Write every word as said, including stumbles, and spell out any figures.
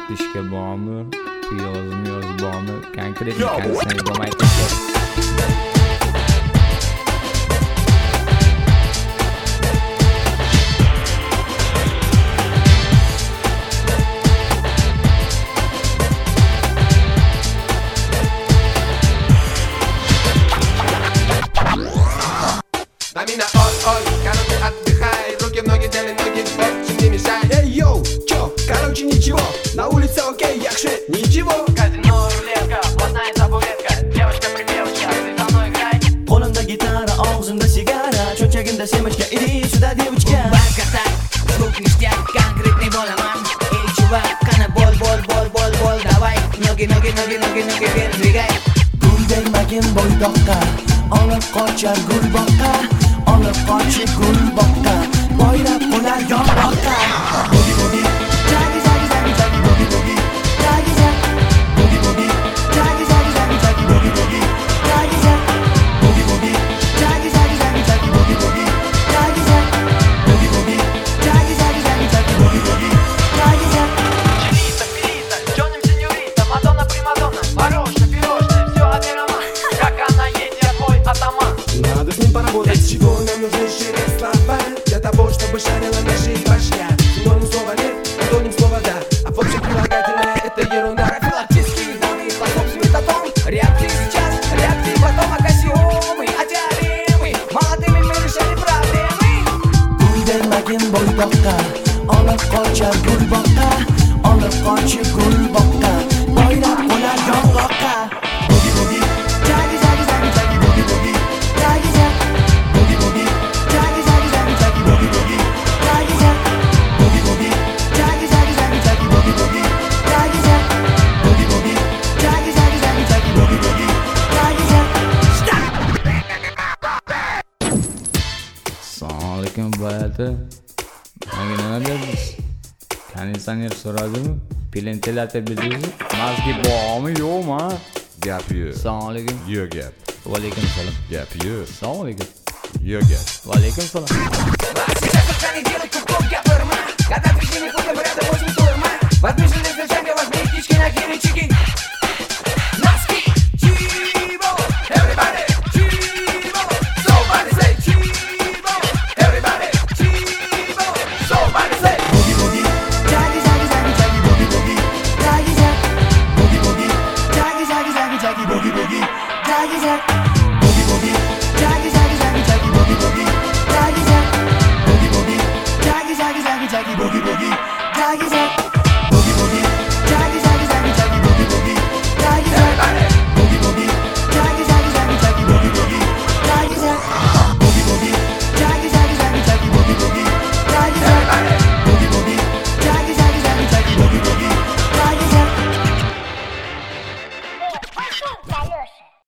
dishga bormi, piyozmi yoz bormi, konkret ekanini bo'lmaydi. Мамина, ой, ой, короче, отдыхай. Руки в ноги, делай ноги, очень не мешай. Эй, йоу, чё, короче, ничего. На улице окей, яхши, ничего. Казино, рулетка, блатная табуретка. Девочка, припевочка, ты со мной играй. Qo'limda gitara, og'zimda sigara, cho'nchagimda semechka, иди сюда, девочка. Бабка так, звук ништяк, конкретный bo'laman. Ey, чувак, qani bol, bol, bol, bol, bol, давай. Ноги, ноги, ноги, ноги, ноги, вверх двигай. Gul bermagin bo'ydoqqa, olib qochar gul boqqa, olib qochib gul boqqa, boylab qo'nar yonboqqa. Bogi bogi, jagi jagi jagi jagi bogi bogi, jagi jagi bogi bogi, jagi jagi jagi jagi bogi bogi, jagi jagi bogi bogi, jagi jagi jagi jagi bogi bogi, jagi jagi bogi bogi, jagi jagi jagi jagi bogi bogi, jagi jagi. Чилита, пилита, Джонни, сеньорита, Мадонна, примадонна, мороженое, пирожное, все аромат. Как она едет, твой атаман. Надо с ним поработать. Чего нам нужны шире слова? Для того, чтобы шарила наши башня. Синоним слова нет, антоним слова да. А в общем прилагательное это ерунда. Профилактические данные, способствует о том. Реакции сейчас, реакции потом, аксиомы, а теоремы. Молодыми мы решали проблемы. Gul bermagin bo'ydoqqa, olib qochar gul boqqa, olib qochib gul boqqa, boylab qo'nar yong'oqqa. Bogi bogi, jagi jagi jagi jagi bogi bogi, jagi jagi bogi bogi, jagi jagi jagi jagi bogi bogi, jagi jagi bogi bogi, jagi jagi jagi jagi bogi bogi, jagi jagi bogi bogi, jagi jagi jagi jagi bogi bogi, jagi jagi. Assalomu alaykum boyati. Menga nima dedingiz? Konditsioner so'radimi? Plentelata bildingizmi? Mazgi bormi, yo'qmi? Gap yo'q. Assalomu alaykum. Yo'q gap. Va alaykum salom. Gap yo'q. Assalomu alaykum. Yo'q gap. Va alaykum salom. Сейчас только не делай кругом, я ферма. Когда пришли не ходим рядом, возьми турма. Возьми железный джанга, возьми птички на киричики. Носки, чиво, everybody, чиво. Somebody say чиво, everybody, чиво. Somebody say. Bogi bogi, jagi jagi jagi jagi bogi bogi, jagi jagi bogi bogi, jagi jagi jagi jagi bogi bogi, jagi jagi bogi bogi, jagi jagi jagi jagi bogi bogi, jagi jagi bogi bogi, jagi jagi jagi jagi bogi bogi, jagi jagi.